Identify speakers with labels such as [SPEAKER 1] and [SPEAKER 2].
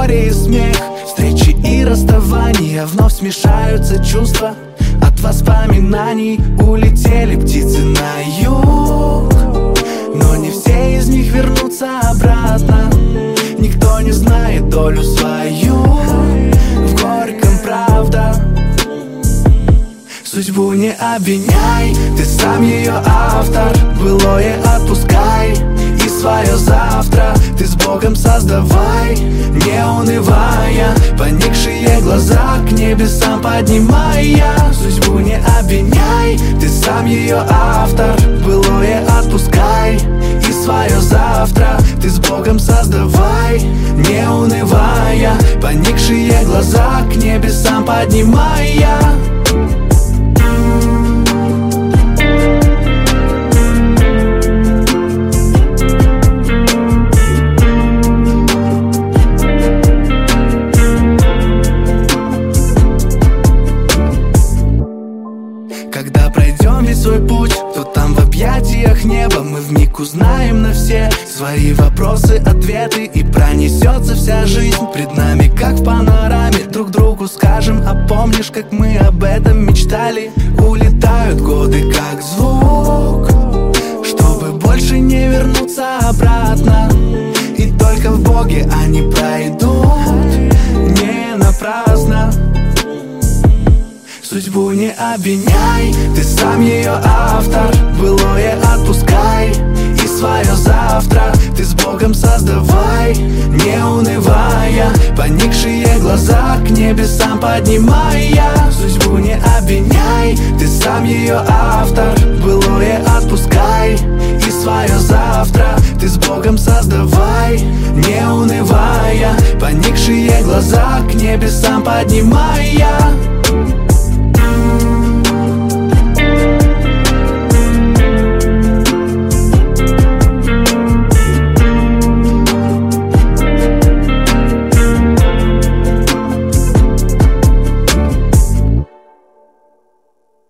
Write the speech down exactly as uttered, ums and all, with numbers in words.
[SPEAKER 1] горе и смех, встречи и расставания, вновь смешаются чувства. От воспоминаний улетели птицы на юг, но не все из них вернутся обратно. Никто не знает долю свою, в горьком правда. Судьбу не обвиняй, ты сам ее автор. Былое отпускай и свое завтра ты с Богом создавай, не унывая, поникшие глаза к небесам поднимая. Судьбу не обвиняй, ты сам ее автор. Былое отпускай и свое завтра ты с Богом создавай, не унывая, поникшие глаза к небесам поднимая. Когда пройдем весь свой путь, то там в объятиях неба мы вмиг узнаем на все свои вопросы, ответы, и пронесется вся жизнь пред нами, как в панораме. Друг другу скажем: а помнишь, как мы об этом мечтали? Улетают годы, как звук, чтобы больше не вернуться обратно. И только в Боге они пройдут не напрасно. Судьбу не обвиняй, ты сам ее автор. Былое отпускай и свое завтра ты с Богом создавай, не унывая, поникшие глаза к небесам поднимая. Судьбу не обвиняй, ты сам ее автор. Былое отпускай и свое завтра ты с Богом создавай, не унывая, поникшие глаза к небесам поднимая.